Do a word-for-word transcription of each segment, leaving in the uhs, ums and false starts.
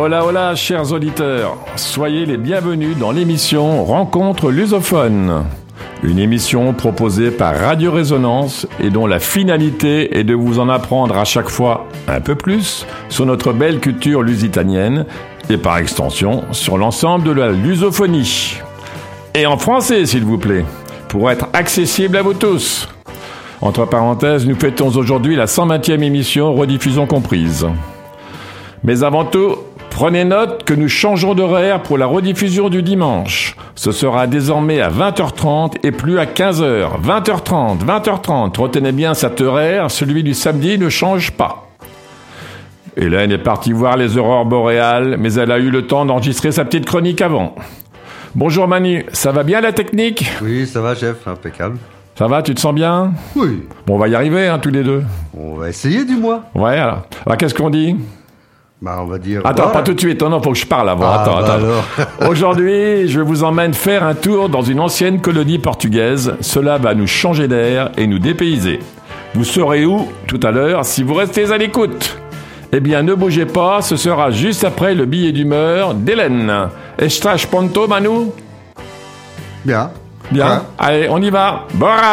Hola, hola, chers auditeurs. Soyez les bienvenus dans l'émission Rencontre lusophone. Une émission proposée par Radio Résonance et dont la finalité est de vous en apprendre à chaque fois un peu plus sur notre belle culture lusitanienne et par extension sur l'ensemble de la lusophonie. Et en français, s'il vous plaît, pour être accessible à vous tous. Entre parenthèses, nous fêtons aujourd'hui la cent vingtième émission, rediffusion comprise. Mais avant tout, prenez note que nous changeons d'horaire pour la rediffusion du dimanche. Ce sera désormais à vingt heures trente et plus à quinze heures. vingt heures trente, vingt heures trente. Retenez bien cet horaire, celui du samedi ne change pas. Hélène est partie voir les aurores boréales, mais elle a eu le temps d'enregistrer sa petite chronique avant. Bonjour Manu, ça va bien la technique ? Oui, ça va chef, impeccable. Ça va, tu te sens bien ? Oui. Bon, on va y arriver, hein, tous les deux. On va essayer du moins. Ouais, alors. Alors, qu'est-ce qu'on dit ? Bah, on va dire... Attends, voilà. pas tout de suite. Non, non, faut que je parle avant. Ah, attends, bah attends. alors. Aujourd'hui, je vous emmène faire un tour dans une ancienne colonie portugaise. Cela va nous changer d'air et nous dépayser. Vous saurez où, tout à l'heure, si vous restez à l'écoute. Eh bien, ne bougez pas, ce sera juste après le billet d'humeur d'Hélène. Estás pronto, Manu ? Bien. Bien. Ouais. Allez, on y va. Bora !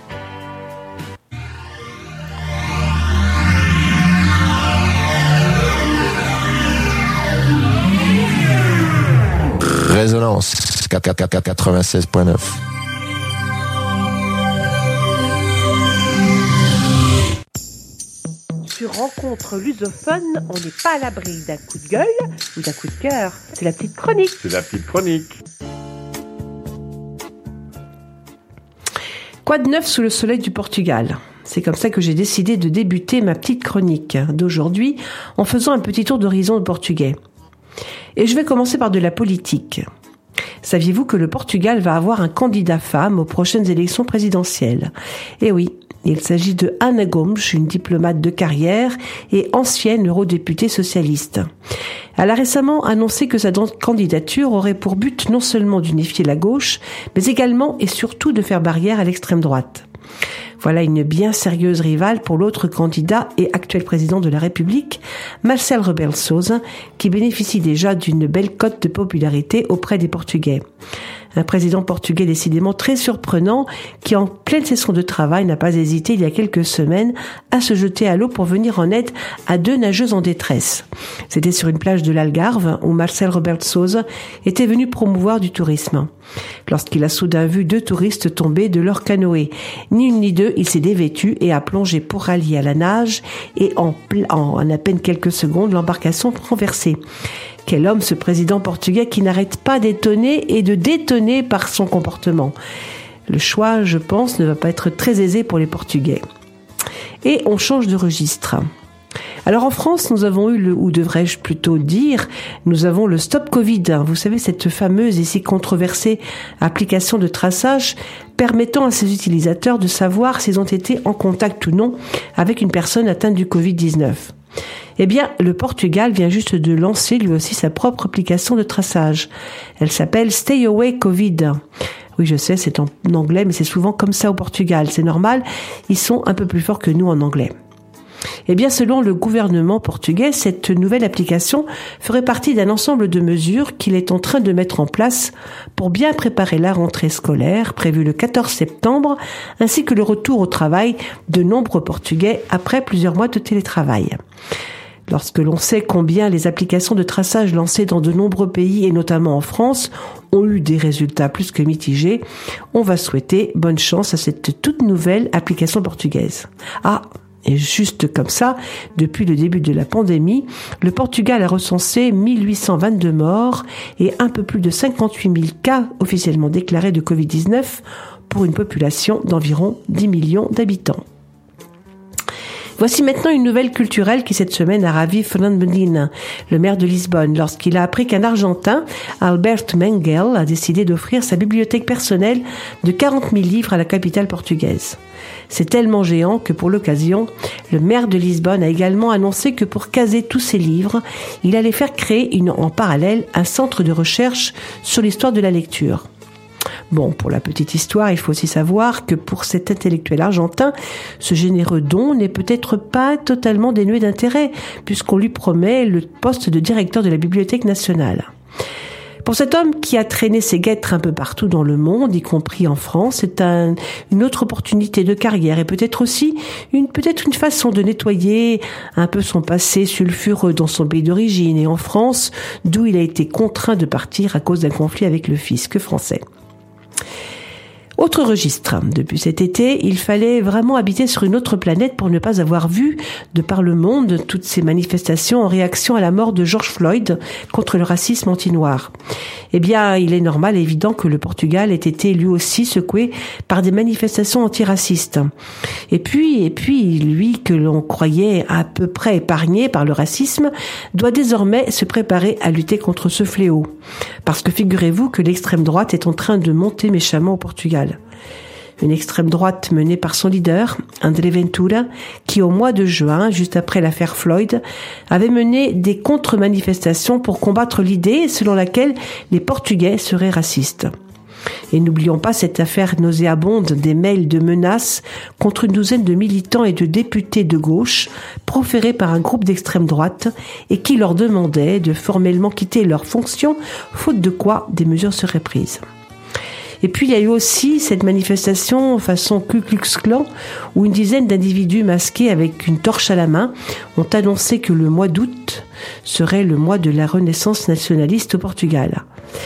Résonance quatre-vingt-seize point neuf. Sur Rencontre lusophone, on n'est pas à l'abri d'un coup de gueule ou d'un coup de cœur. C'est la petite chronique. C'est la petite chronique. Quoi de neuf sous le soleil du Portugal ? C'est comme ça que j'ai décidé de débuter ma petite chronique d'aujourd'hui en faisant un petit tour d'horizon au portugais. Et je vais commencer par de la politique. Saviez-vous que le Portugal va avoir un candidat femme aux prochaines élections présidentielles ? Eh oui, il s'agit de Ana Gomes, une diplomate de carrière et ancienne eurodéputée socialiste. Elle a récemment annoncé que sa candidature aurait pour but non seulement d'unifier la gauche, mais également et surtout de faire barrière à l'extrême droite. Voilà une bien sérieuse rivale pour l'autre candidat et actuel président de la République, Marcelo Rebelo de Sousa, qui bénéficie déjà d'une belle cote de popularité auprès des Portugais. Un président portugais décidément très surprenant qui, en pleine session de travail, n'a pas hésité il y a quelques semaines à se jeter à l'eau pour venir en aide à deux nageuses en détresse. C'était sur une plage de l'Algarve où Marcelo Rebelo de Sousa était venu promouvoir du tourisme. Lorsqu'il a soudain vu deux touristes tomber de leur canoë. Ni une ni deux, il s'est dévêtu et a plongé pour rallier à la nage et en, pl- en, en à peine quelques secondes, l'embarcation renversée. Quel homme ce président portugais qui n'arrête pas d'étonner et de détonner par son comportement. Le choix, je pense, ne va pas être très aisé pour les Portugais. Et on change de registre. Alors en France, nous avons eu le, ou devrais-je plutôt dire, nous avons le Stop Covid. Vous savez, cette fameuse et si controversée application de traçage permettant à ses utilisateurs de savoir s'ils ont été en contact ou non avec une personne atteinte du covid dix-neuf. Eh bien, le Portugal vient juste de lancer lui aussi sa propre application de traçage. Elle s'appelle Stay Away Covid. Oui, je sais, c'est en anglais, mais c'est souvent comme ça au Portugal. C'est normal, ils sont un peu plus forts que nous en anglais. Eh bien, selon le gouvernement portugais, cette nouvelle application ferait partie d'un ensemble de mesures qu'il est en train de mettre en place pour bien préparer la rentrée scolaire prévue le quatorze septembre, ainsi que le retour au travail de nombreux Portugais après plusieurs mois de télétravail. Lorsque l'on sait combien les applications de traçage lancées dans de nombreux pays, et notamment en France, ont eu des résultats plus que mitigés, on va souhaiter bonne chance à cette toute nouvelle application portugaise. Ah, et juste comme ça, depuis le début de la pandémie, le Portugal a recensé mille huit cent vingt-deux morts et un peu plus de cinquante-huit mille cas officiellement déclarés de covid dix-neuf pour une population d'environ dix millions d'habitants. Voici maintenant une nouvelle culturelle qui cette semaine a ravi Fernando Medina, le maire de Lisbonne, lorsqu'il a appris qu'un Argentin, Alberto Mengel, a décidé d'offrir sa bibliothèque personnelle de quarante mille livres à la capitale portugaise. C'est tellement géant que pour l'occasion, le maire de Lisbonne a également annoncé que pour caser tous ces livres, il allait faire créer une, en parallèle un centre de recherche sur l'histoire de la lecture. Bon, pour la petite histoire, il faut aussi savoir que pour cet intellectuel argentin, ce généreux don n'est peut-être pas totalement dénué d'intérêt, puisqu'on lui promet le poste de directeur de la Bibliothèque nationale. Pour cet homme qui a traîné ses guêtres un peu partout dans le monde, y compris en France, c'est un, une autre opportunité de carrière et peut-être aussi une, peut-être une façon de nettoyer un peu son passé sulfureux dans son pays d'origine et en France, d'où il a été contraint de partir à cause d'un conflit avec le fisc français. Autre registre. Depuis cet été, il fallait vraiment habiter sur une autre planète pour ne pas avoir vu, de par le monde, toutes ces manifestations en réaction à la mort de George Floyd contre le racisme anti-noir. Eh bien, il est normal et évident que le Portugal ait été lui aussi secoué par des manifestations antiracistes. Et puis, et puis, lui que l'on croyait à peu près épargné par le racisme, doit désormais se préparer à lutter contre ce fléau. Parce que figurez-vous que l'extrême droite est en train de monter méchamment au Portugal. Une extrême droite menée par son leader, André Ventura, qui au mois de juin, juste après l'affaire Floyd, avait mené des contre-manifestations pour combattre l'idée selon laquelle les Portugais seraient racistes. Et n'oublions pas cette affaire nauséabonde des mails de menaces contre une douzaine de militants et de députés de gauche proférés par un groupe d'extrême droite et qui leur demandaient de formellement quitter leurs fonctions, faute de quoi des mesures seraient prises. Et puis il y a eu aussi cette manifestation façon Ku Klux Klan où une dizaine d'individus masqués avec une torche à la main ont annoncé que le mois d'août serait le mois de la renaissance nationaliste au Portugal.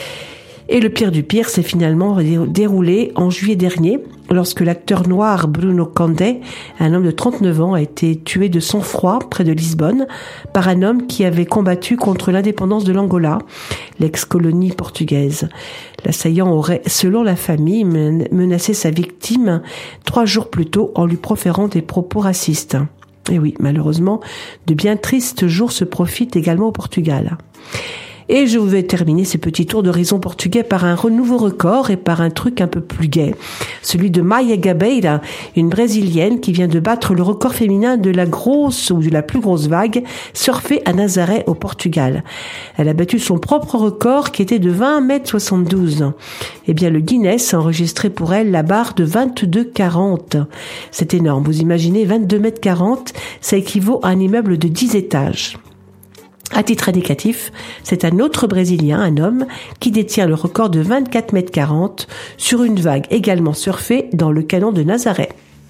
Et le pire du pire s'est finalement déroulé en juillet dernier, lorsque l'acteur noir Bruno Candé, un homme de trente-neuf ans, a été tué de sang-froid près de Lisbonne par un homme qui avait combattu contre l'indépendance de l'Angola, l'ex-colonie portugaise. L'assaillant aurait, selon la famille, menacé sa victime trois jours plus tôt en lui proférant des propos racistes. Et oui, malheureusement, de bien tristes jours se profitent également au Portugal. Et je vais terminer ce petit tour d'horizon portugais par un nouveau record et par un truc un peu plus gai. Celui de Maia Gabeira, une brésilienne qui vient de battre le record féminin de la grosse ou de la plus grosse vague surfée à Nazaré au Portugal. Elle a battu son propre record qui était de vingt mètres soixante-douze. Eh bien, le Guinness a enregistré pour elle la barre de vingt-deux quarante. C'est énorme. Vous imaginez, vingt-deux mètres quarante, ça équivaut à un immeuble de dix étages. À titre indicatif, c'est un autre Brésilien, un homme, qui détient le record de vingt-quatre mètres quarante sur une vague également surfée dans le canon de Nazaré.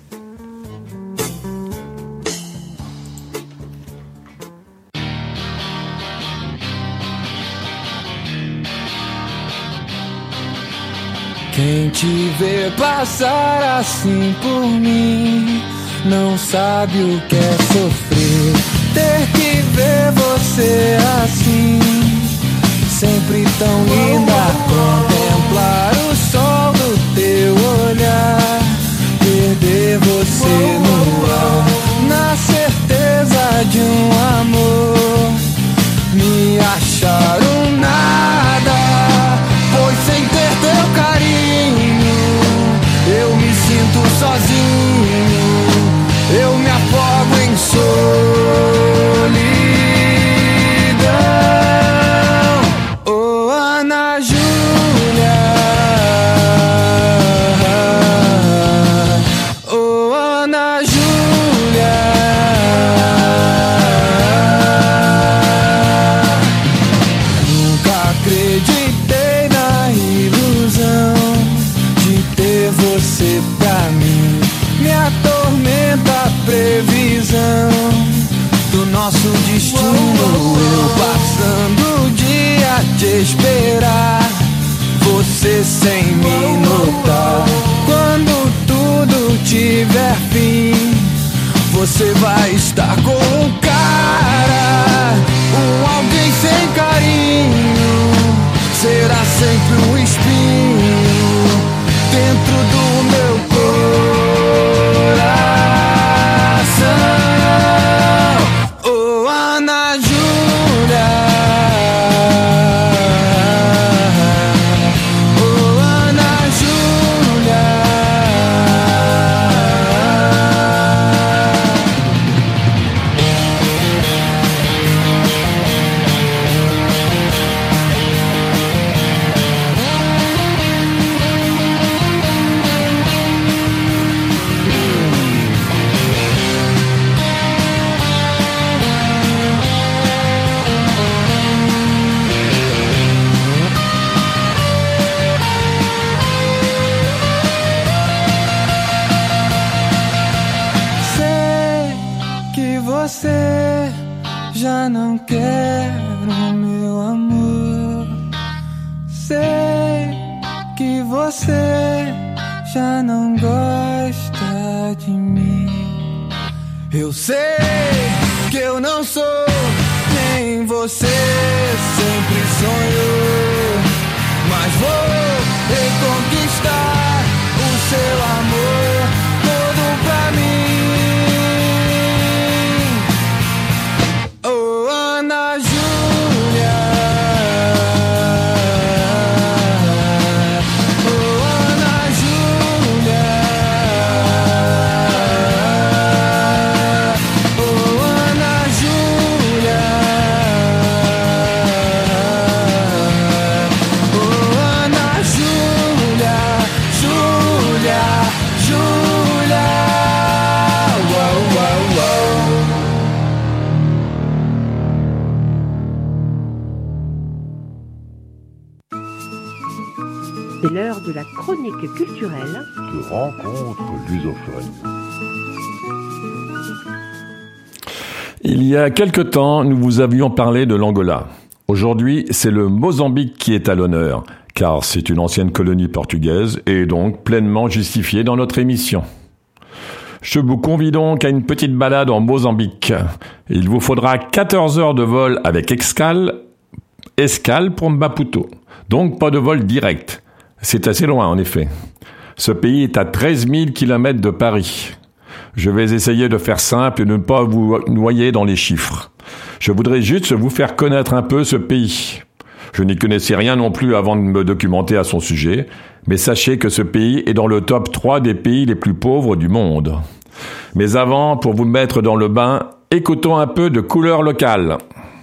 Quem te vê passar assim por mim não sabe o que é sofrer. Ter que ver você assim, sempre tão linda. Contemplar o sol do teu olhar, perder você no ar, na certeza de um amor, me achar um nada, pois sem ter teu carinho eu me sinto sozinho, eu me afogo em solidão. Oh, Ana Júlia, oh, Ana Júlia, nunca acreditei na ilusão de ter você pra mim. Me atormenta a previsão do nosso destino. Eu passando o dia a te esperar, você sem me notar. Quando tudo tiver fim, você vai estar com um cara, um alguém sem carinho. Será sempre um espinho dentro do meu corpo. Oh, Ana Júlia, você já não gosta de mim. Eu sei que eu não sou nem você sempre sonhou, mas vou reconquistar o seu amor todo pra mim. Oh, Ana Júlia, oh, Ana Júlia, oh, Ana Júlia, oh, Ana Júlia, Júlia, Júlia, uau, uau, uau. C'est l'heure de la chronique culturelle. De rencontre lusophone. Il y a quelque temps, nous vous avions parlé de l'Angola. Aujourd'hui, c'est le Mozambique qui est à l'honneur, car c'est une ancienne colonie portugaise et donc pleinement justifiée dans notre émission. Je vous convie donc à une petite balade en Mozambique. Il vous faudra quatorze heures de vol avec escale, escale pour Maputo. Donc pas de vol direct. C'est assez loin en effet. Ce pays est à treize mille kilomètres de Paris. Je vais essayer de faire simple et de ne pas vous noyer dans les chiffres. Je voudrais juste vous faire connaître un peu ce pays. Je n'y connaissais rien non plus avant de me documenter à son sujet, mais sachez que ce pays est dans le top trois des pays les plus pauvres du monde. Mais avant, pour vous mettre dans le bain, écoutons un peu de couleur locale.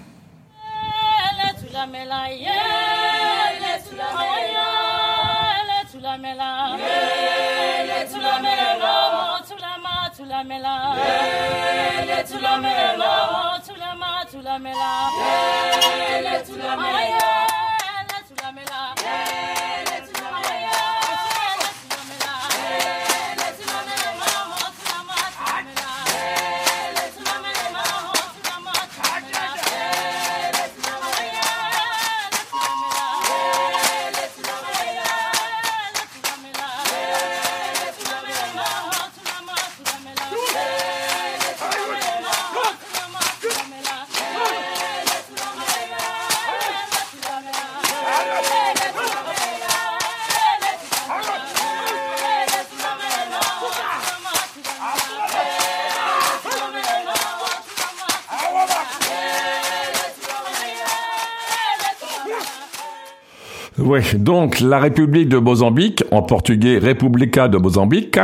Oui, donc la République de Mozambique, en portugais República de Mozambique,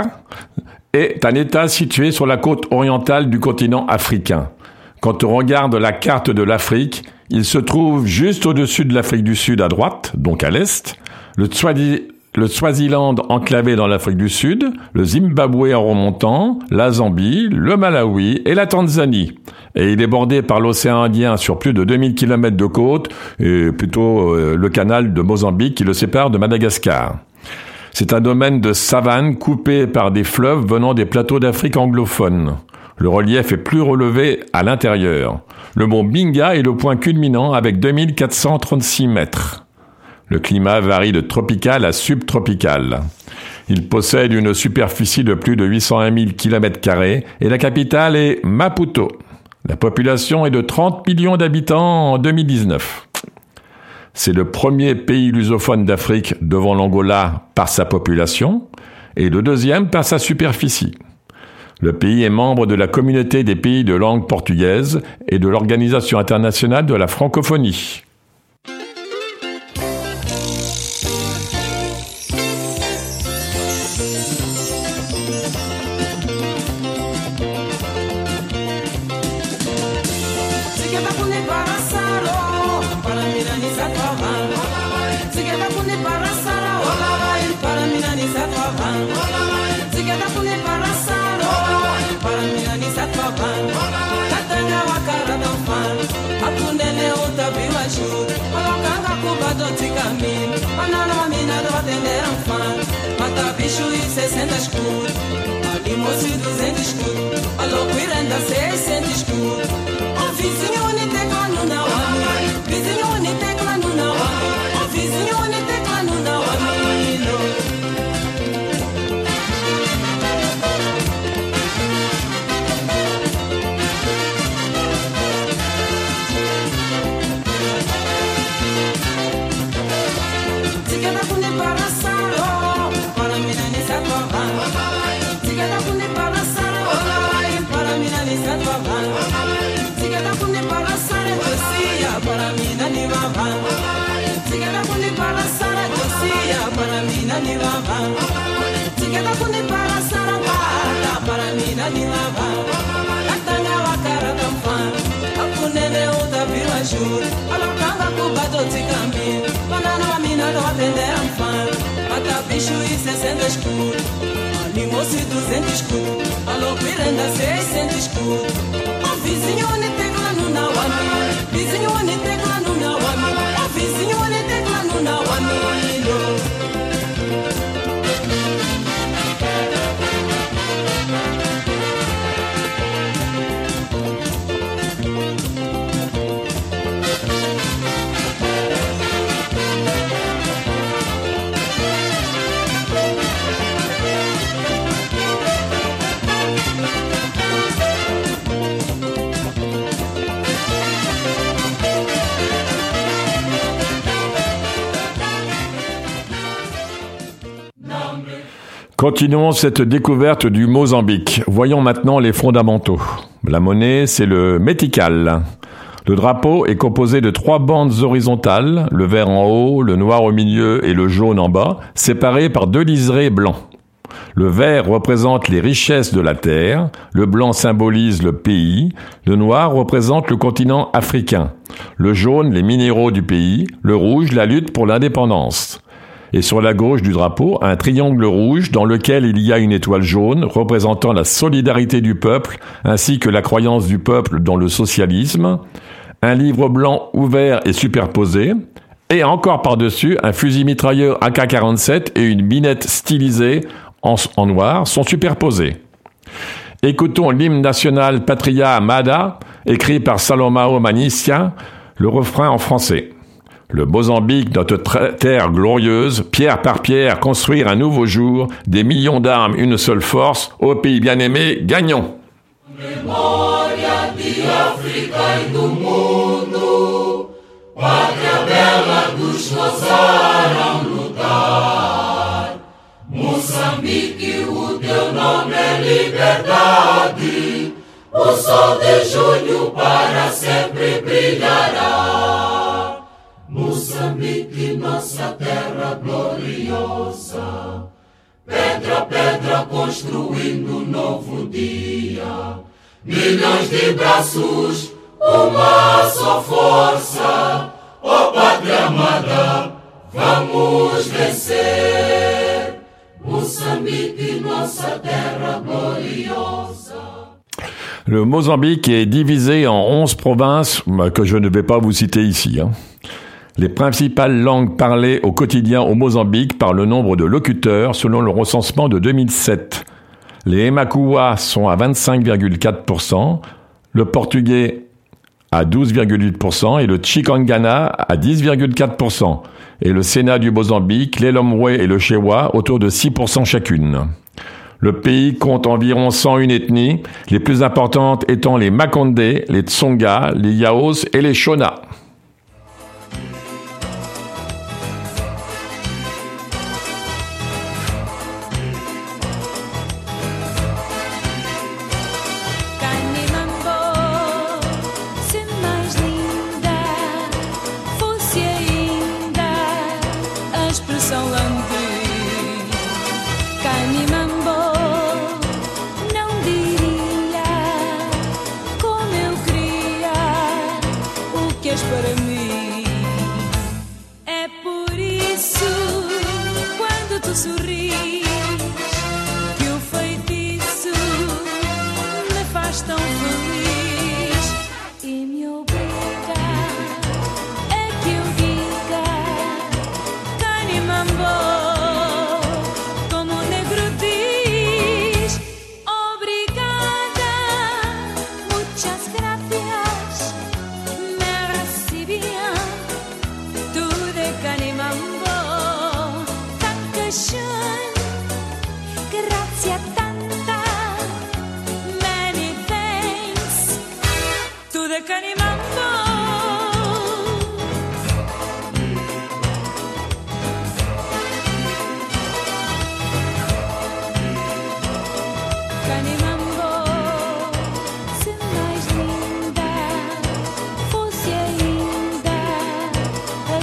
est un État situé sur la côte orientale du continent africain. Quand on regarde la carte de l'Afrique, il se trouve juste au-dessus de l'Afrique du Sud à droite, donc à l'est, le, Tswadi, le Swaziland enclavé dans l'Afrique du Sud, le Zimbabwe en remontant, la Zambie, le Malawi et la Tanzanie. Et il est bordé par l'océan Indien sur plus de deux mille kilomètres de côte, et plutôt euh, le canal de Mozambique qui le sépare de Madagascar. C'est un domaine de savane coupé par des fleuves venant des plateaux d'Afrique anglophone. Le relief est plus relevé à l'intérieur. Le mont Binga est le point culminant avec deux mille quatre cent trente-six mètres. Le climat varie de tropical à subtropical. Il possède une superficie de plus de huit cent un mille kilomètres carrés et la capitale est Maputo. La population est de trente millions d'habitants en deux mille dix-neuf. C'est le premier pays lusophone d'Afrique devant l'Angola par sa population et le deuxième par sa superficie. Le pays est membre de la communauté des pays de langue portugaise et de l'Organisation internationale de la francophonie. sessenta escuro, ali moço e duzentos escuro, a loucura anda seiscentos escuro. O vizinho ne tecla no não, vizinho ne tecla no não, o vizinho ne tecla no não, Tigela kundi para sara dosia para mina ni lava. Tigela kundi para sara bata para mina ni lava. Atanga wakara kampa. Akunene uta bila jur. Alokanga kubato tikami. Banana wa mina do atende amfa. Mata bicho e sessenta escuro. Animosi duzentos escuro. Alô piranda seiscentos escuro. O vizinho ne tecla no na wami. Vizinho ne tecla no na wami. O vizinho ne tecla no na wami. Continuons cette découverte du Mozambique. Voyons maintenant les fondamentaux. La monnaie, c'est le métical. Le drapeau est composé de trois bandes horizontales, le vert en haut, le noir au milieu et le jaune en bas, séparés par deux liserés blancs. Le vert représente les richesses de la terre, le blanc symbolise le pays, le noir représente le continent africain, le jaune les minéraux du pays, le rouge la lutte pour l'indépendance. Et sur la gauche du drapeau, un triangle rouge dans lequel il y a une étoile jaune représentant la solidarité du peuple ainsi que la croyance du peuple dans le socialisme, un livre blanc ouvert et superposé, et encore par-dessus, un fusil mitrailleur A K quarante-sept et une binette stylisée en, en noir sont superposés. Écoutons l'hymne national Patria Amada, écrit par Salomao Manicia, le refrain en français. Le Mozambique, notre terre glorieuse, pierre par pierre, construire un nouveau jour, des millions d'armes, une seule force, ô pays bien-aimé, gagnons! Memória de África e do mundo, pátria bela dos que ousaram lutar. Moçambique, o teu nome é liberdade, o sol de junho para sempre brilhará. Moçambique, nossa terra gloriosa, pedra a pedra construindo um novo dia. Milhões de braços, uma só força, ó pátria amada, vamos vencer. Moçambique, nossa terra gloriosa. Le Mozambique est divisé en onze provinces que je ne vais pas vous citer ici. Hein. Les principales langues parlées au quotidien au Mozambique par le nombre de locuteurs selon le recensement de deux mille sept. Les Emakua sont à vingt-cinq virgule quatre pour cent, le portugais à douze virgule huit pour cent et le Chikangana à dix virgule quatre pour cent. Et le Sénat du Mozambique, l'Elomwe et le Chewa autour de six pour cent chacune. Le pays compte environ cent une ethnies, les plus importantes étant les Makonde, les Tsonga, les Yaos et les Shona.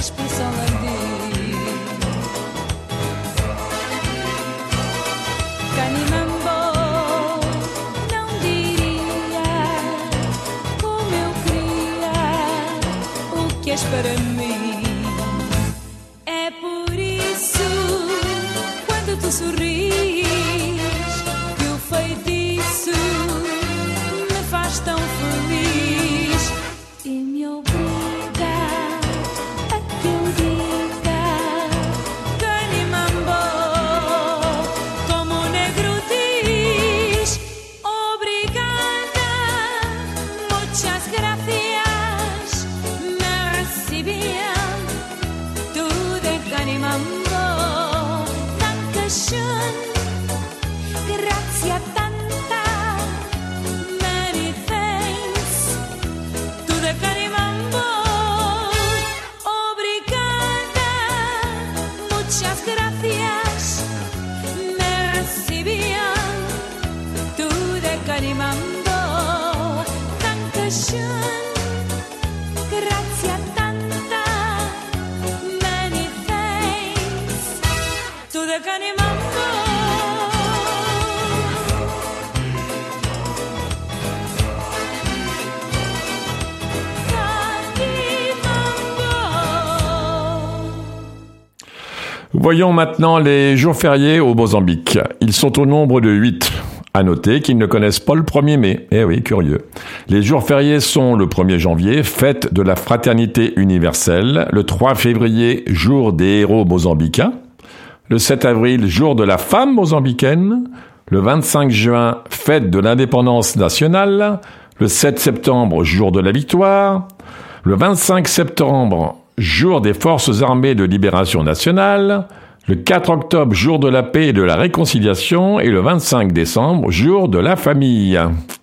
expressão landi. Canimambo não diria como eu queria o que és para mim. É por isso quando tu sorris que o feitiço me faz tão feliz e me obriga a que eu diga Canimambo, como o negro diz. Obrigada, muchas gracias, merci bien, tu de Canimambo, dankeschön, grazie tanta, many thanks, tu de Canimambo, obrigada, muchas gracias, merci bien, tu de Canimambo, dankeschön, grazie tanta, many thanks, tu de Canimambo. Voyons maintenant les jours fériés au Mozambique. Ils sont au nombre de huit. À noter qu'ils ne connaissent pas le premier mai. Eh oui, curieux. Les jours fériés sont le premier janvier, fête de la fraternité universelle, le trois février, jour des héros mozambicains, le sept avril, jour de la femme mozambicaine, le vingt-cinq juin, fête de l'indépendance nationale, le sept septembre, jour de la victoire, le vingt-cinq septembre, jour des forces armées de libération nationale, le quatre octobre, jour de la paix et de la réconciliation, et le vingt-cinq décembre, jour de la famille.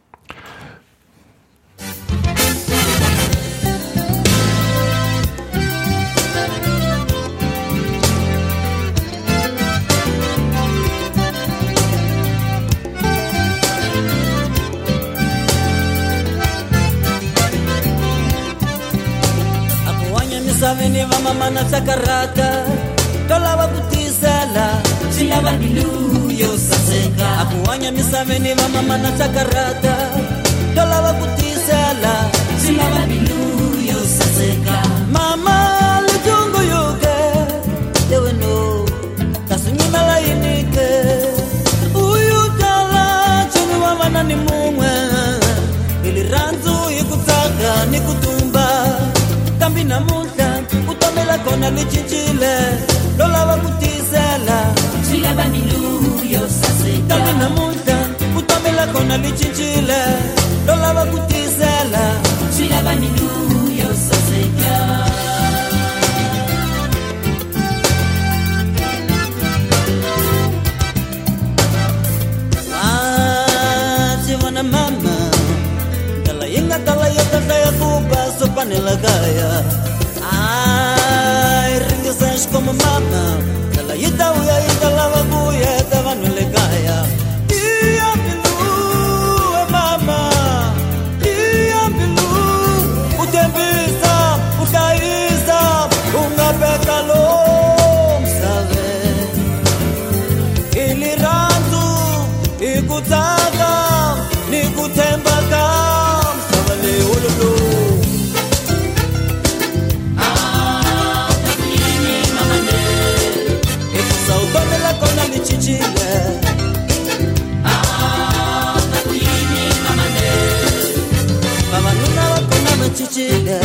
Mama sakarata tolava kutisela silava bilu yo saseka akuanya misaveni va mama na sakarata tolava kutisela silava bilu yo saseka mama lutungu yuke yewe no tasunyima la inike uyu tala chini wa mana ni mumwe ili ranzu ikutaka nikutumba kambi na multa utomela kona lichichile lolava kutisela silava milu yo saseka kambi na multa utomela kona lichichile lolava kutisela silava milu yo saseka. Ah, chivana mama tala inga tala yota saya kuba sopanela kaya. Ai, ringesas como mama tala yita uya yita lava buya tava nule kaya. Ia bilu e mama ia bilu utembisa utaisa unga petalo msave ili ranzu ikutaka nikutembaka msavale ululu. Ah, takuini mama ne. Mama nuna wako na mchichile.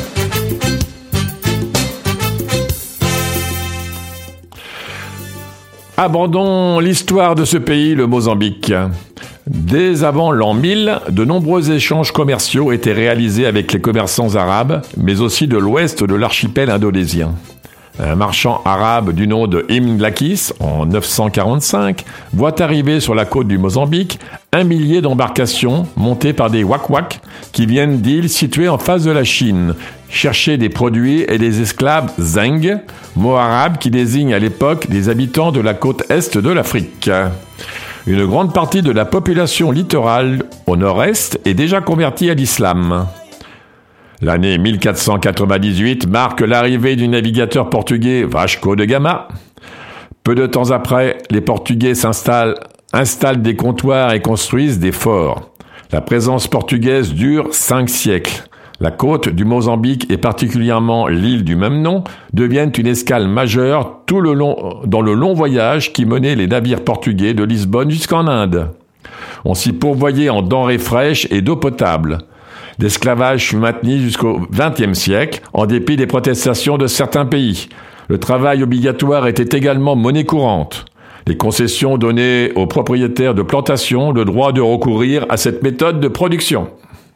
Abordons l'histoire de ce pays, le Mozambique. Dès avant l'an mille, de nombreux échanges commerciaux étaient réalisés avec les commerçants arabes, mais aussi de l'ouest de l'archipel indonésien. Un marchand arabe du nom de Ibn Lakis, en neuf cent quarante-cinq, voit arriver sur la côte du Mozambique un millier d'embarcations montées par des wak-wak qui viennent d'îles situées en face de la Chine, chercher des produits et des esclaves zeng, mot arabe qui désigne à l'époque des habitants de la côte est de l'Afrique. Une grande partie de la population littorale au nord-est est déjà convertie à l'islam. L'année mille quatre cent quatre-vingt-dix-huit marque l'arrivée du navigateur portugais Vasco de Gama. Peu de temps après, les Portugais s'installent, installent des comptoirs et construisent des forts. La présence portugaise dure cinq siècles. La côte du Mozambique et particulièrement l'île du même nom deviennent une escale majeure tout le long, dans le long voyage qui menait les navires portugais de Lisbonne jusqu'en Inde. On s'y pourvoyait en denrées fraîches et d'eau potable. L'esclavage fut maintenu jusqu'au vingtième siècle, en dépit des protestations de certains pays. Le travail obligatoire était également monnaie courante. Les concessions donnaient aux propriétaires de plantations le droit de recourir à cette méthode de production.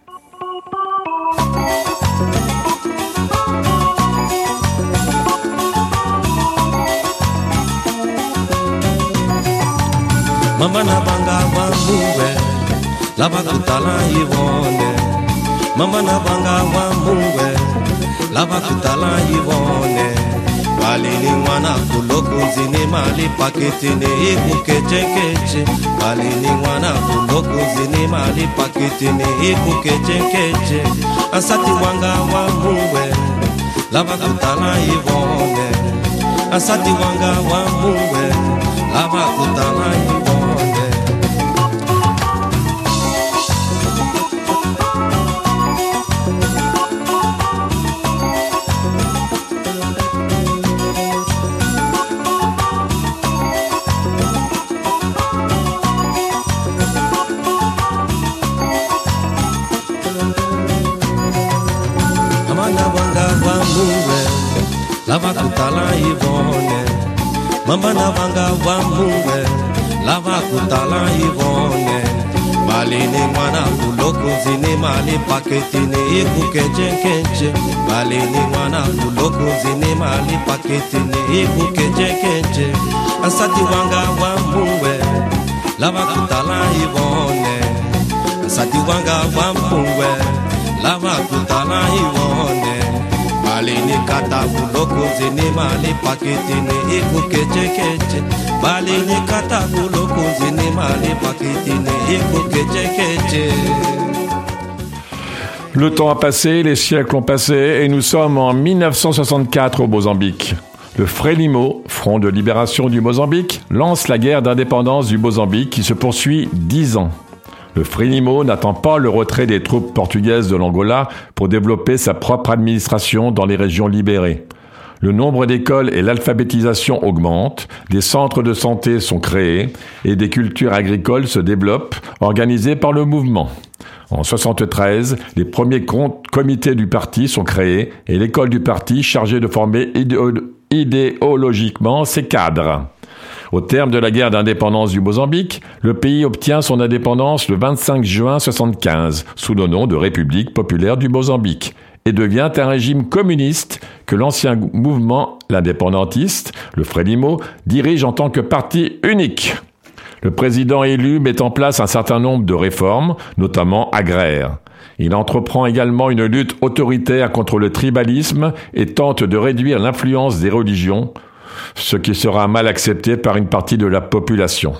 Mama na banga wambuwe, lava kutala yivone. Mama na banga wambuwe, lava kutala yivone. Balini mwana kuloko zini mali paketine iku keche keche. Balini mwana kuloko zini mali paketine iku keche keche. Asati wanga wambuwe, lava kutala yivone. Asati wanga wambuwe, lava kutala yivone. Lava kutala yivone, mama na vanga wambuwe. Lava kutala yivone, balini mwana kuloko zini mali paketine iku keche keche. Balini mwana kuloko zini mali paketine iku keche keche. Asati wanga wambuwe, lava kutala yivone. Asati wanga wambuwe, lava kutala yivone. Balini kata kuloko zini mali paketine iku keche keche. Balini kata kuloko zini mali paketine iku keche keche. Le temps a passé, les siècles ont passé et nous sommes en mille neuf cent soixante-quatre au Mozambique. Le Frelimo, Front de libération du Mozambique, lance la guerre d'indépendance du Mozambique qui se poursuit dix ans. Le Frelimo n'attend pas le retrait des troupes portugaises de l'Angola pour développer sa propre administration dans les régions libérées. Le nombre d'écoles et l'alphabétisation augmentent, des centres de santé sont créés et des cultures agricoles se développent, organisées par le mouvement. En soixante-treize, les premiers comités du parti sont créés et l'école du parti chargée de former idéo- idéologiquement ses cadres. Au terme de la guerre d'indépendance du Mozambique, le pays obtient son indépendance le vingt-cinq juin soixante-quinze, sous le nom de République populaire du Mozambique, et devient un régime communiste que l'ancien mouvement, l'indépendantiste, le Frelimo, dirige en tant que parti unique. Le président élu met en place un certain nombre de réformes, notamment agraires. Il entreprend également une lutte autoritaire contre le tribalisme et tente de réduire l'influence des religions, ce qui sera mal accepté par une partie de la population.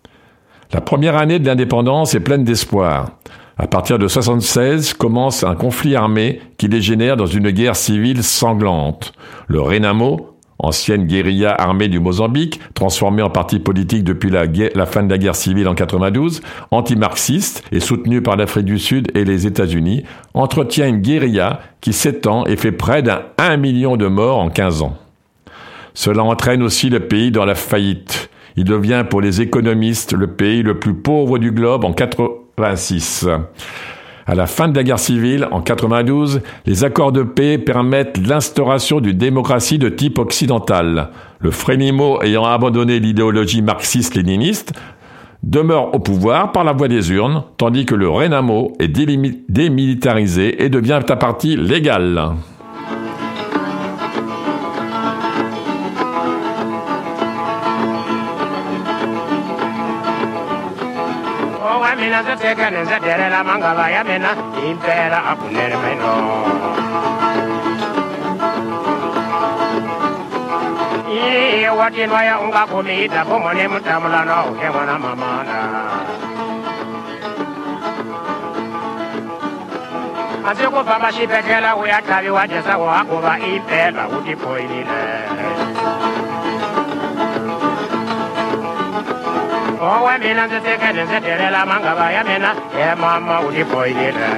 La première année de l'indépendance est pleine d'espoir. À partir de soixante-seize, commence un conflit armé qui dégénère dans une guerre civile sanglante. Le Renamo, ancienne guérilla armée du Mozambique, transformée en parti politique depuis la, guerre, la fin de la guerre civile en quatre-vingt-douze, anti-marxiste et soutenue par l'Afrique du Sud et les États-Unis, entretient une guérilla qui s'étend et fait près d'un un million de morts en quinze ans. Cela entraîne aussi le pays dans la faillite. Il devient pour les économistes le pays le plus pauvre du globe en quatre-vingt-six. À la fin de la guerre civile, en quatre-vingt-douze, les accords de paix permettent l'instauration d'une démocratie de type occidental. Le Frelimo, ayant abandonné l'idéologie marxiste-léniniste, demeure au pouvoir par la voie des urnes, tandis que le Renamo est démilitarisé et devient un parti légal. Mina zateka nenzadere la mangala ya mena impera apunere meno Iye watinwa ya unga kumita kumone mutamula no ukemwana mamana handle ko famba xibedhlele u ya tlhaviwa jesa wa ku va impela u tipoyinile owe mina ndzi tekele ndzi delela mangava ya mina he mama u tipoyinile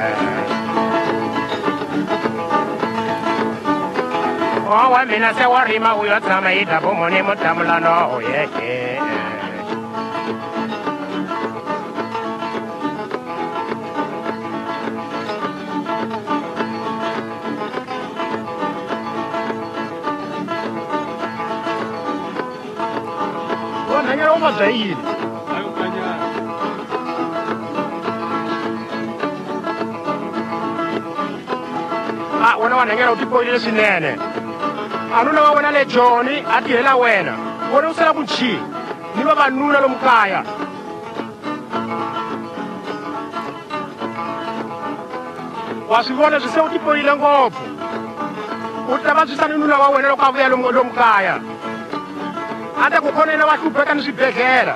owe mina se wa rima u yo tshama hi dabomoni mutamulano o yeke nanyera uma bya yini ah wena wa nanyera u tipoyile swinene anuna wa wena le Joni a tirhela wena wena u sala ku chi ni vavanuna lomu kaya wa swi vona swi se u tipoyile ngopfu u ta vabyisa ni nuna wa wena loko a vuya lomu lomu kaya a ta ku khonela wa hlupheka ni swibedhlele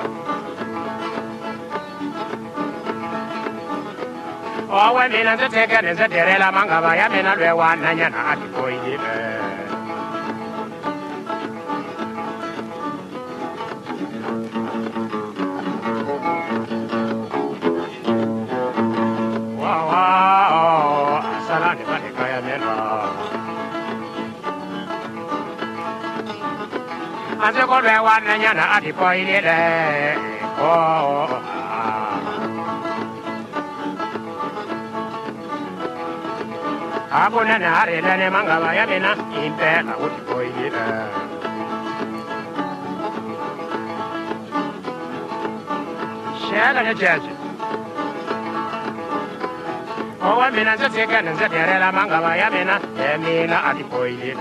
owe mina ndzi tekele ndzi derela mangava ya mina lwe wa nanyana a tipoyile Anze ko lwe wa nanyana a tipoyile oh abona na harela ne mangava ya mina impela u tipoyile shela ne jeje owe mina ndzi tekele ndzi derela mangava ya mina he mina a tipoyile.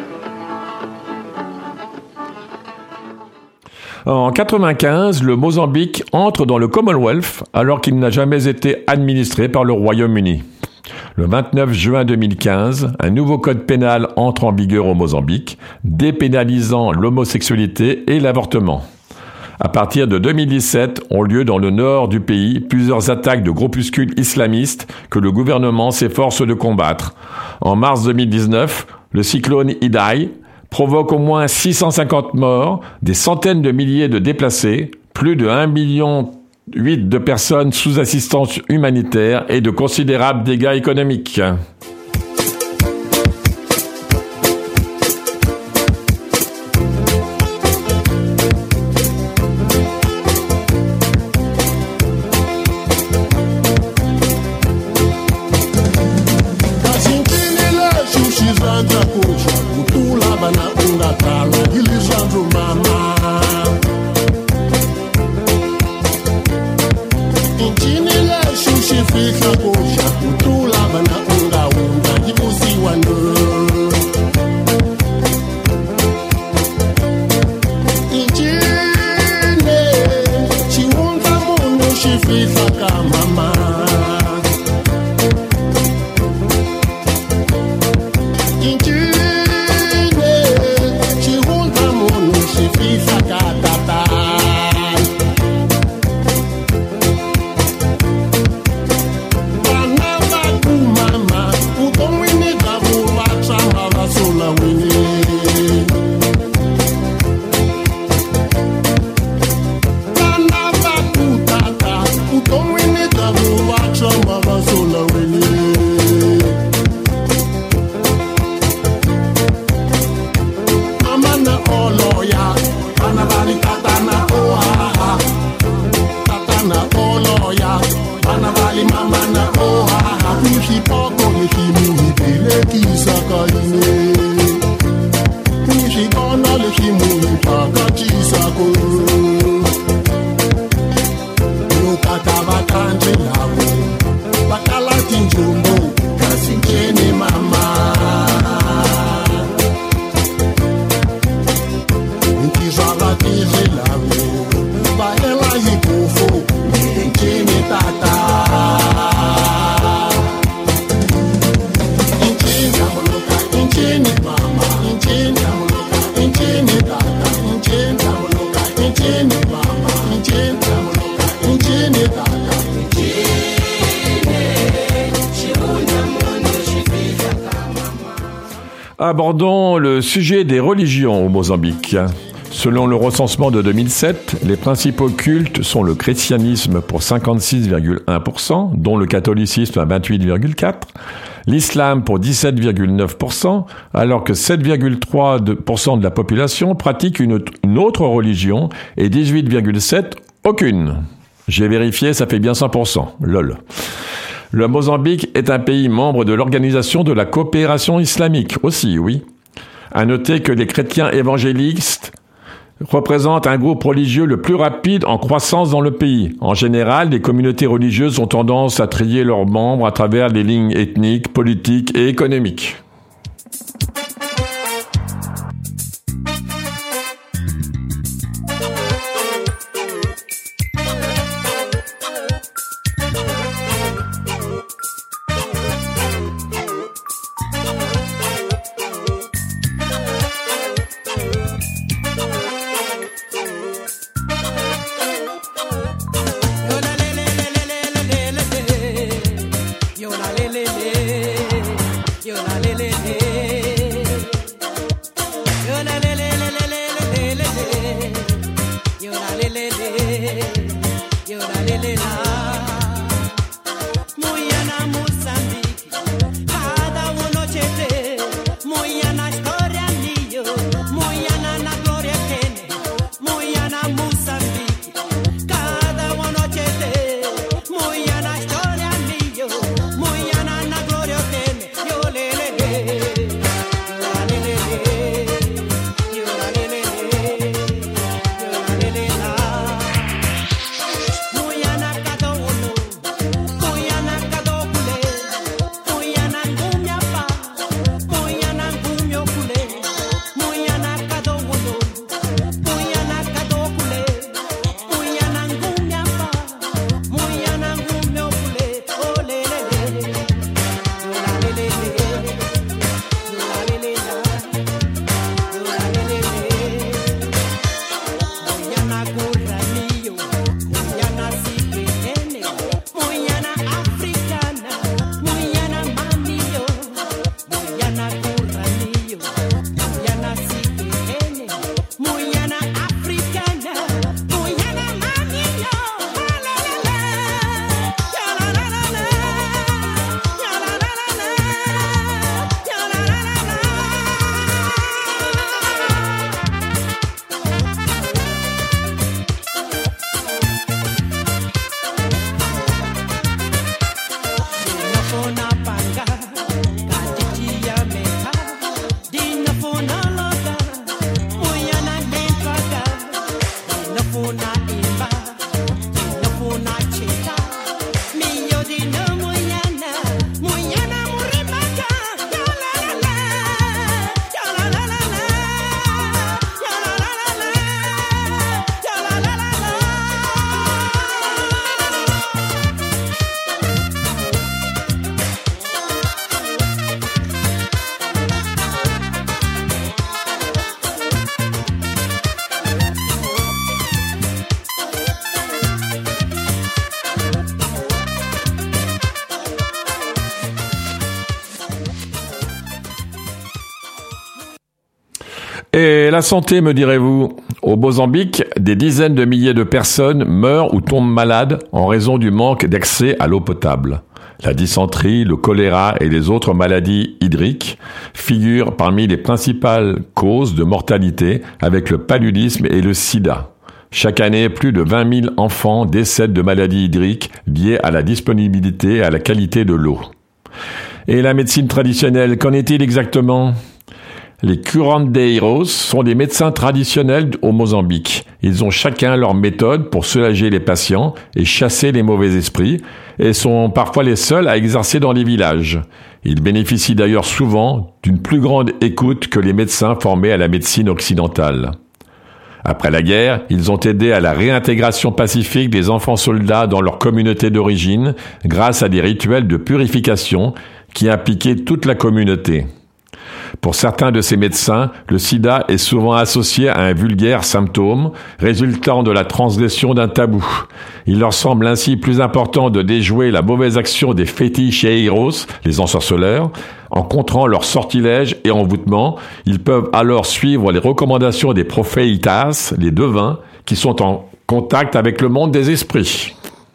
En quatre-vingt-quinze, le Mozambique entre dans le Commonwealth alors qu'il n'a jamais été administré par le Royaume-Uni. Le vingt-neuf juin deux mille quinze, un nouveau code pénal entre en vigueur au Mozambique, dépénalisant l'homosexualité et l'avortement. À partir de deux mille dix-sept, ont lieu dans le nord du pays plusieurs attaques de groupuscules islamistes que le gouvernement s'efforce de combattre. En mars deux mille dix-neuf, le cyclone Idai provoque au moins six cent cinquante morts, des centaines de milliers de déplacés, plus de un virgule huit million de personnes sous assistance humanitaire et de considérables dégâts économiques. Fica coxa, tu lava na unga abordons le sujet des religions au Mozambique. Selon le recensement de deux mille sept, les principaux cultes sont le christianisme pour cinquante-six virgule un pour cent, dont le catholicisme à vingt-huit virgule quatre pour cent, l'islam pour dix-sept virgule neuf pour cent, alors que sept virgule trois pour cent de la population pratique une, une autre religion et dix-huit virgule sept pour cent aucune. J'ai vérifié, ça fait bien cent pour cent. Lol. Le Mozambique est un pays membre de l'Organisation de la coopération islamique aussi, oui. À noter que les chrétiens évangélistes représentent un groupe religieux le plus rapide en croissance dans le pays. En général, les communautés religieuses ont tendance à trier leurs membres à travers les lignes ethniques, politiques et économiques. Et la santé, me direz-vous? Au Mozambique, des dizaines de milliers de personnes meurent ou tombent malades en raison du manque d'accès à l'eau potable. La dysenterie, le choléra et les autres maladies hydriques figurent parmi les principales causes de mortalité avec le paludisme et le sida. Chaque année, plus de vingt mille enfants décèdent de maladies hydriques liées à la disponibilité et à la qualité de l'eau. Et la médecine traditionnelle, qu'en est-il exactement ? Les curandeiros sont des médecins traditionnels au Mozambique. Ils ont chacun leur méthode pour soulager les patients et chasser les mauvais esprits et sont parfois les seuls à exercer dans les villages. Ils bénéficient d'ailleurs souvent d'une plus grande écoute que les médecins formés à la médecine occidentale. Après la guerre, ils ont aidé à la réintégration pacifique des enfants soldats dans leur communauté d'origine grâce à des rituels de purification qui impliquaient toute la communauté. Pour certains de ces médecins, le sida est souvent associé à un vulgaire symptôme résultant de la transgression d'un tabou. Il leur semble ainsi plus important de déjouer la mauvaise action des féticheiros, les ensorceleurs, En contrant leurs sortilèges et envoûtements, ils peuvent alors suivre les recommandations des prophéitas, les devins, qui sont en contact avec le monde des esprits.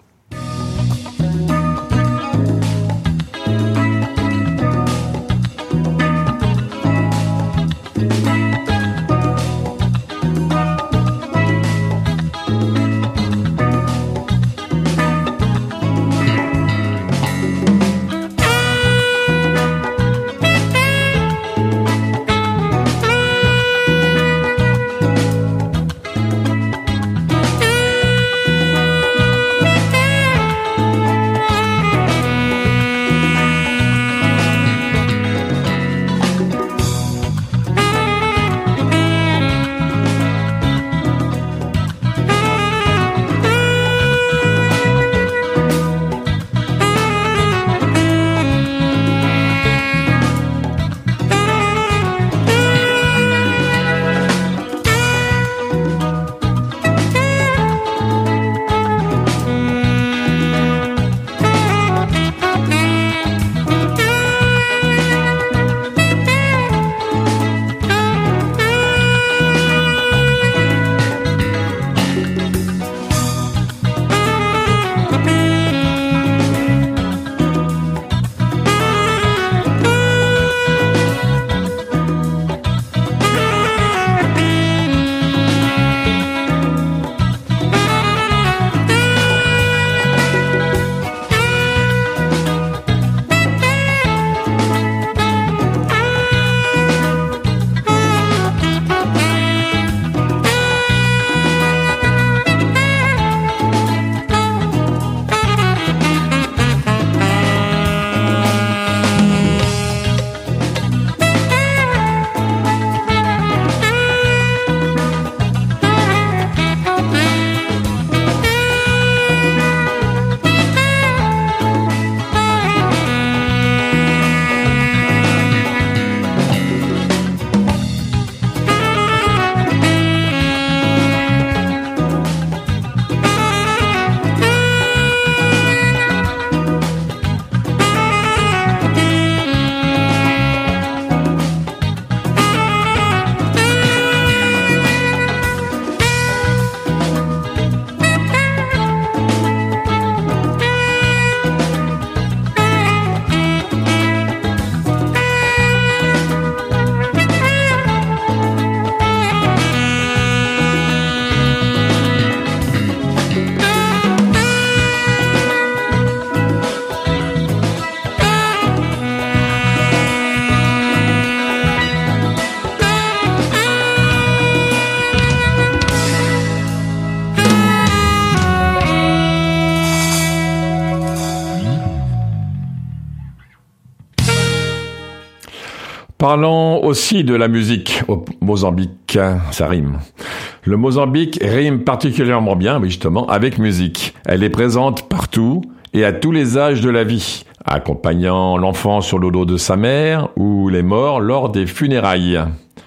Parlons aussi de la musique au Mozambique, ça rime. Le Mozambique rime particulièrement bien, oui justement, avec musique. Elle est présente partout et à tous les âges de la vie, accompagnant l'enfant sur le dos de sa mère ou les morts lors des funérailles.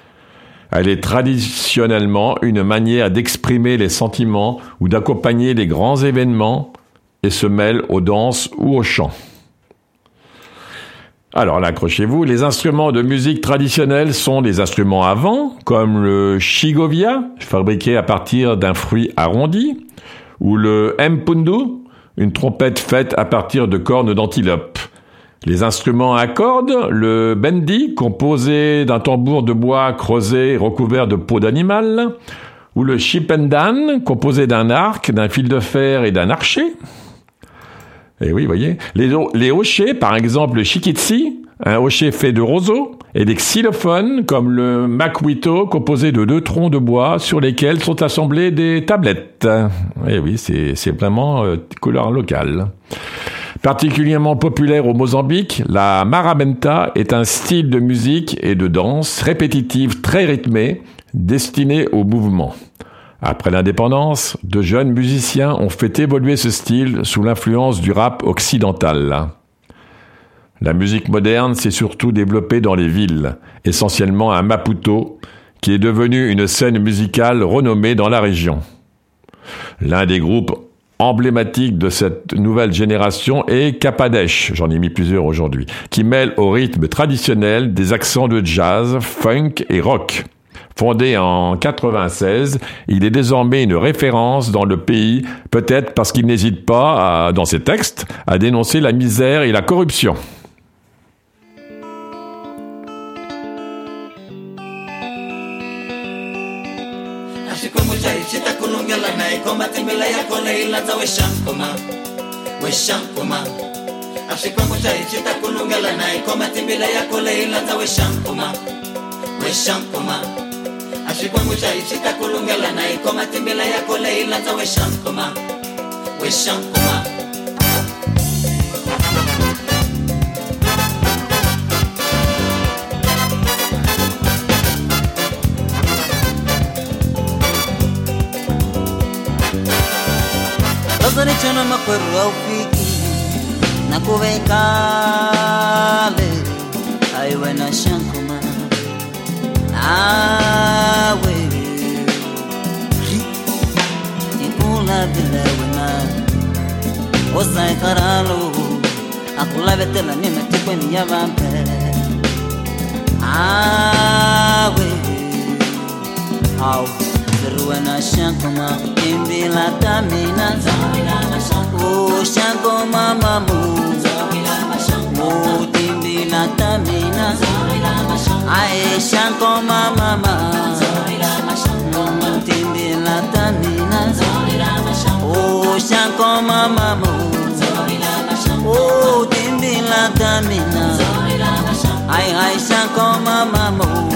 Elle est traditionnellement une manière d'exprimer les sentiments ou d'accompagner les grands événements et se mêle aux danses ou aux chants. Alors là, accrochez-vous, les instruments de musique traditionnels sont des instruments à vent, comme le chigovia, fabriqué à partir d'un fruit arrondi, ou le mpundu, une trompette faite à partir de cornes d'antilope. Les instruments à cordes, le bendi, composé d'un tambour de bois creusé et recouvert de peau d'animal, ou le chipendan, composé d'un arc, d'un fil de fer et d'un archet. Et oui, vous voyez. Les, les hochets, par exemple le chikitsi, un hochet fait de roseau, et des xylophones, comme le makwito, composé de deux troncs de bois sur lesquels sont assemblées des tablettes. Et oui, c'est, c'est vraiment euh, couleur locale. Particulièrement populaire au Mozambique, la marabenta est un style de musique et de danse répétitive très rythmée, destiné au mouvement. Après l'indépendance, de jeunes musiciens ont fait évoluer ce style sous l'influence du rap occidental. La musique moderne s'est surtout développée dans les villes, essentiellement à Maputo, qui est devenue une scène musicale renommée dans la région. L'un des groupes emblématique de cette nouvelle génération est Kapadesh, j'en ai mis plusieurs aujourd'hui, qui mêle au rythme traditionnel des accents de jazz, funk et rock. Fondé en quatre-vingt-seize, il est désormais une référence dans le pays, peut-être parce qu'il n'hésite pas, à, dans ses textes, à dénoncer la misère et la corruption. Ashikwangu chai chitakulungela na ikoma timbila yako leila za weshankoma weshankoma Lazari chana makweru au fiki na kuvekale aiwe na shankoma awe ikula vile wena osai karalo akula vetela nimetikwe ni ya vampe awe au zeruena shankoma imbila tamina o shankoma mamu o timbila tamina Ae shanko mama mama Timbi la tamina Oh shanko mama mama Oh timbi la tamina Ae ae shanko mama mama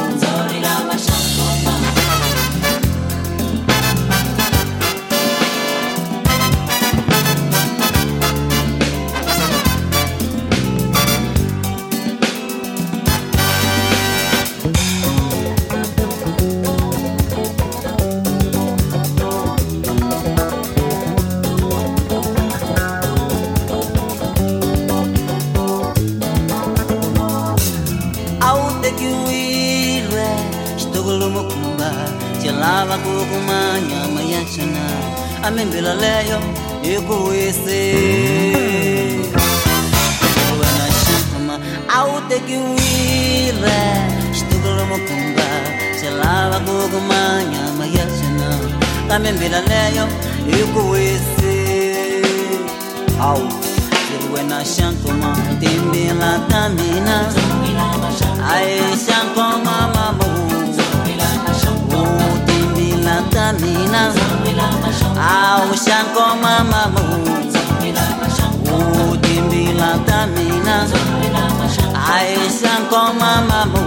Lava kukumanya mayachana amembela leyo ikuwese wana shama autekiwile shtukolo mukumba lava kukumanya mayachana amembela leyo ikuwese au wana shankoma timbila tamina ai shankoma mamu Tamina au shanko mama mu o timbila tamina ai shanko mama mu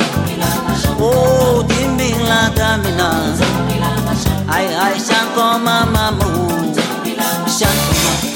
o timbila tamina ai ai shanko mama mu shanko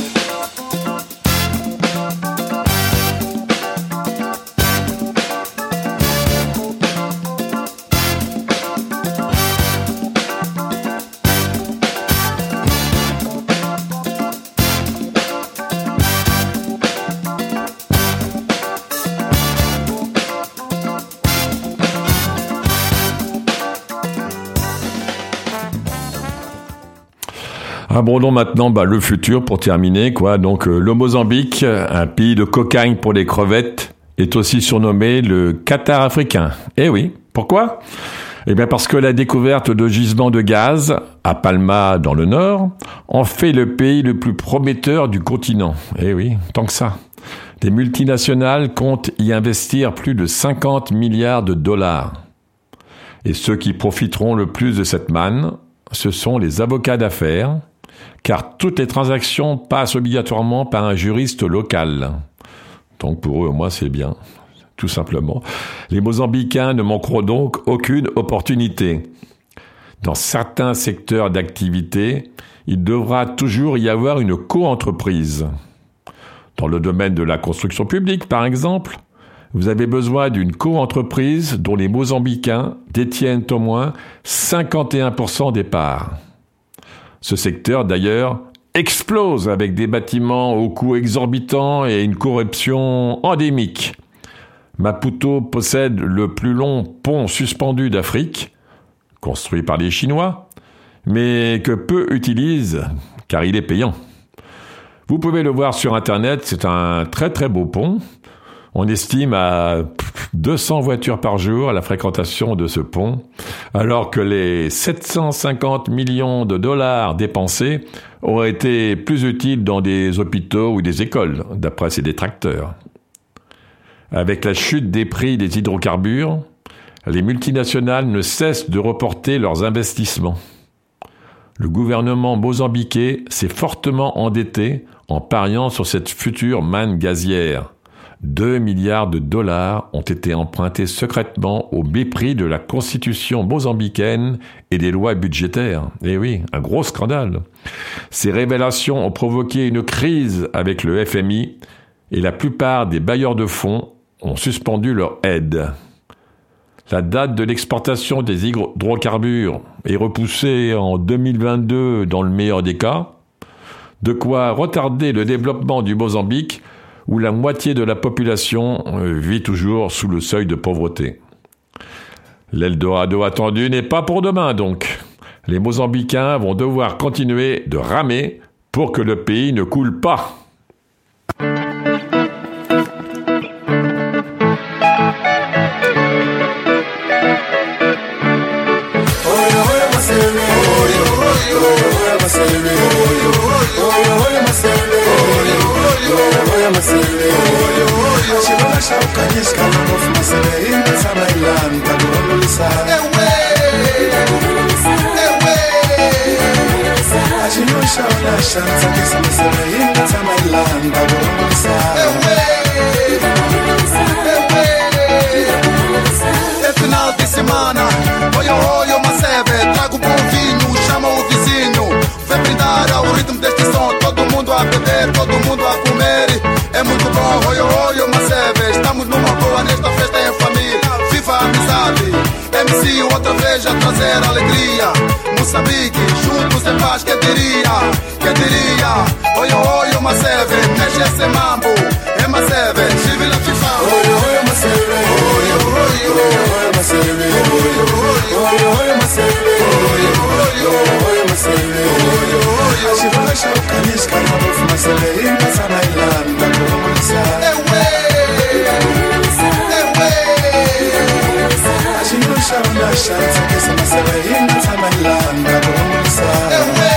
Abordons maintenant bah, le futur pour terminer, quoi. Donc euh, le Mozambique, un pays de cocagne pour les crevettes, est aussi surnommé le Qatar africain. Eh oui, pourquoi ? Eh bien parce que la découverte de gisements de gaz à Palma dans le nord en fait le pays le plus prometteur du continent. Eh oui, tant que ça. Les multinationales comptent y investir plus de cinquante milliards de dollars. Et ceux qui profiteront le plus de cette manne, ce sont les avocats d'affaires, car toutes les transactions passent obligatoirement par un juriste local. Donc pour eux, moi, c'est bien, tout simplement. Les Mozambicains ne manqueront donc aucune opportunité. Dans certains secteurs d'activité, il devra toujours y avoir une co-entreprise. Dans le domaine de la construction publique, par exemple, vous avez besoin d'une co-entreprise dont les Mozambicains détiennent au moins cinquante et un pour cent des parts. Ce secteur, d'ailleurs, explose avec des bâtiments au coût exorbitant et une corruption endémique. Maputo possède le plus long pont suspendu d'Afrique, construit par les Chinois, mais que peu utilisent, car il est payant. Vous pouvez le voir sur Internet, c'est un très très beau pont. On estime à deux cents voitures par jour la fréquentation de ce pont, alors que les sept cent cinquante millions de dollars dépensés auraient été plus utiles dans des hôpitaux ou des écoles, d'après ses détracteurs. Avec la chute des prix des hydrocarbures, les multinationales ne cessent de reporter leurs investissements. Le gouvernement mozambiquais s'est fortement endetté en pariant sur cette future manne gazière. Deux milliards de dollars ont été empruntés secrètement au mépris de la constitution mozambicaine et des lois budgétaires. Eh oui, un gros scandale. Ces révélations ont provoqué une crise avec le F M I et la plupart des bailleurs de fonds ont suspendu leur aide. La date de l'exportation des hydrocarbures est repoussée en deux mille vingt-deux dans le meilleur des cas, de quoi retarder le développement du Mozambique où la moitié de la population vit toujours sous le seuil de pauvreté. L'Eldorado attendu n'est pas pour demain donc. Les Mozambicains vont devoir continuer de ramer pour que le pays ne coule pas. É final de semana, olha, olha, uma sebe, trago bom vinho, chama o vizinho, vem brindar ao ritmo deste som, todo mundo a beber, todo mundo a comer, é muito bom, olha, olha, uma sebe, estamos numa boa nesta festa em família, viva a amizade, M C outra vez a trazer alegria, Moçambique, juntos em paz, que diria, que diria, olha, olha, uma sebe, mexe esse mambo, é uma sebe, vive la FIFA, olha, olha, uma sebe, olha, olha, olha, uma sebe, olha, olha, olha, uma sebe, olha, olha, olha, uma sebe, olha, olha, a chirola shaukanis, carnaval, uma sebe, e passa na Irlanda, como isso, é ué, é ué, a chirola shauna, chance, que essa uma sebe, e passa na Irlanda, como isso, é ué,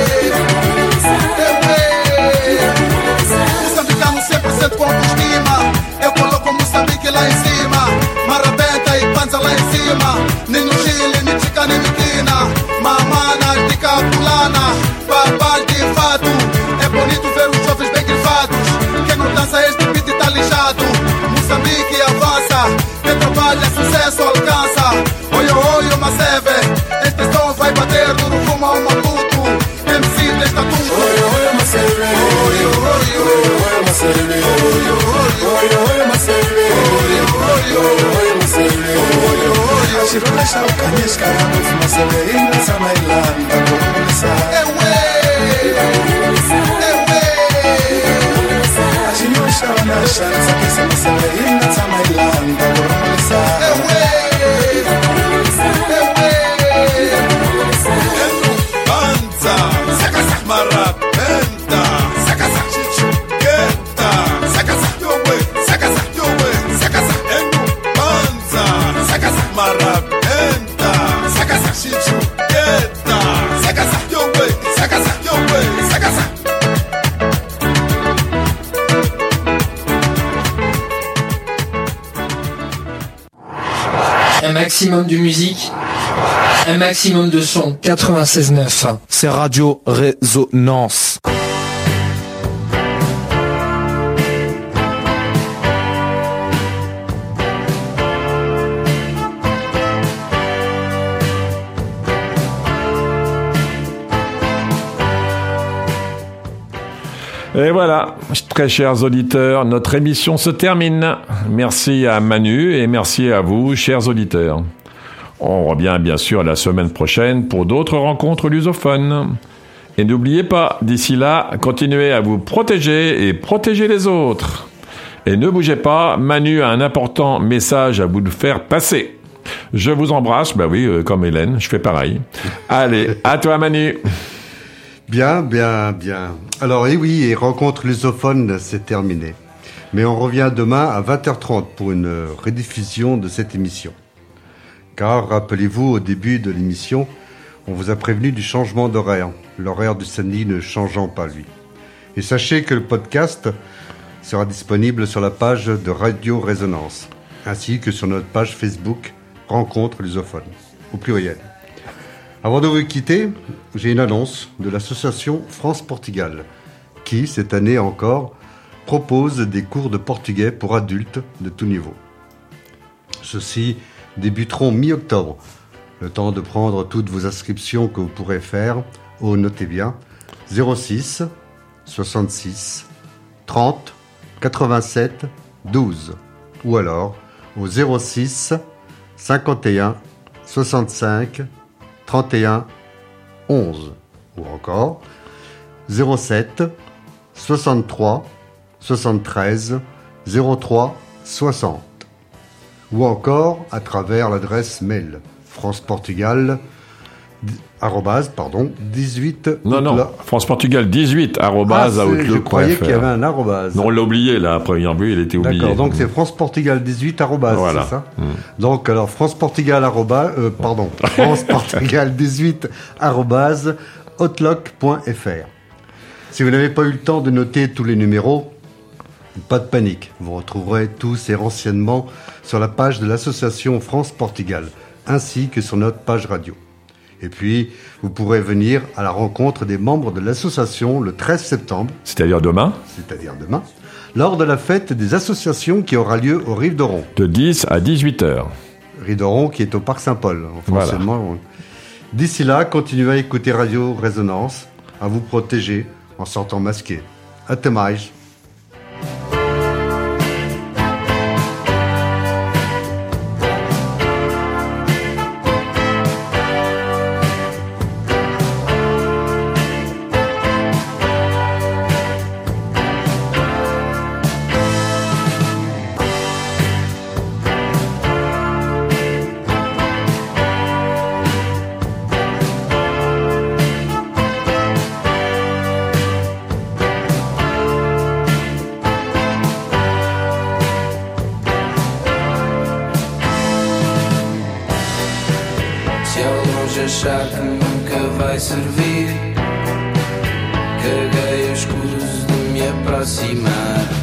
é ué, Moçambicano cem por cento com autoestima, eu coloco Moçambique lá em cima, marabenta e panza lá em cima, nem no Chile, nem chica, nem miquina, mamana de capulana, papai de fato, é bonito ver os jovens bem grifados, quem não dança este beat tá lixado, Moçambique avança, quem trabalha sucesso alcança, olha, olha, uma sebe, este som vai bater no rumo ao Maputo, M C desta tudo, olha, olha, uma sebe, olha, olha, olha, uma sebe, olha, olha, olha, uma sebe, olha, olha, olha, uma sebe, olha, olha, a chirola shaukanis, carnaval, uma sebe, e dança na Irlanda, como isso, é ué, é ué, a chirola shauna, chance, que essa uma sebe, e dança na Irlanda, como isso, é ué, é ué, Banza, saca saca marabenta, saca saca chichuqueta, saca saca yo wey, saca saca yo wey, saca saca enu Banza, saca saca marabenta, saca saca chichuqueta, saca saca yo wey, saca saca yo wey, saca saca. Un maximum de musique, un maximum de son. quatre-vingt-seize neuf. C'est Radio Résonance. Et voilà, très chers auditeurs, notre émission se termine. Merci à Manu et merci à vous, chers auditeurs. On revient bien sûr la semaine prochaine pour d'autres rencontres lusophones. Et n'oubliez pas, d'ici là, continuez à vous protéger et protéger les autres. Et ne bougez pas, Manu a un important message à vous faire passer. Je vous embrasse, bah oui, euh, comme Hélène, je fais pareil. Allez, à toi Manu. Bien, bien, bien. Alors, et oui, et Rencontre lusophone, c'est terminé. Mais on revient demain à vingt heures trente pour une rediffusion de cette émission. Car, rappelez-vous, au début de l'émission, on vous a prévenu du changement d'horaire, l'horaire du samedi ne changeant pas, lui. Et sachez que le podcast sera disponible sur la page de Radio Résonance, ainsi que sur notre page Facebook Rencontre lusophone, au pluriel. Avant de vous quitter, j'ai une annonce de l'association France-Portugal, qui, cette année encore, propose des cours de portugais pour adultes de tout niveau. Ceux-ci débuteront mi-octobre, le temps de prendre toutes vos inscriptions que vous pourrez faire au, notez bien, zéro six soixante-six trente quatre-vingt-sept douze ou alors au zéro six cinquante et un soixante-cinq trente et un onze ou encore zéro sept soixante-trois soixante-treize zéro trois soixante ou encore à travers l'adresse mail France-Portugal arrobase, pardon, dix-huit Non, non, la... France-Portugal dix-huit arrobase ah, outlook point f r. Je croyais qu'il y avait un arrobase. Non, on l'a oublié, là, après première vue, il était oublié. D'accord, donc c'est France-Portugal dix-huit arrobase, voilà. C'est ça mmh. Donc, alors, France-Portugal arrobase, euh, pardon, France-Portugal dix-huit arrobase outlook point f r. Si vous n'avez pas eu le temps de noter tous les numéros, pas de panique, vous retrouverez tous ces renseignements sur la page de l'association France-Portugal, ainsi que sur notre page radio. Et puis, vous pourrez venir à la rencontre des membres de l'association le treize septembre. C'est-à-dire demain. C'est-à-dire demain. Lors de la fête des associations qui aura lieu au Rive d'Oron. De dix à dix-huit heures. Rive d'Oron qui est au Parc Saint-Paul. En fonctionnement. Voilà. D'ici là, continuez à écouter Radio Résonance, à vous protéger en sortant masqué. Até mais. Achar que nunca vai servir, caguei o escuso de me aproximar.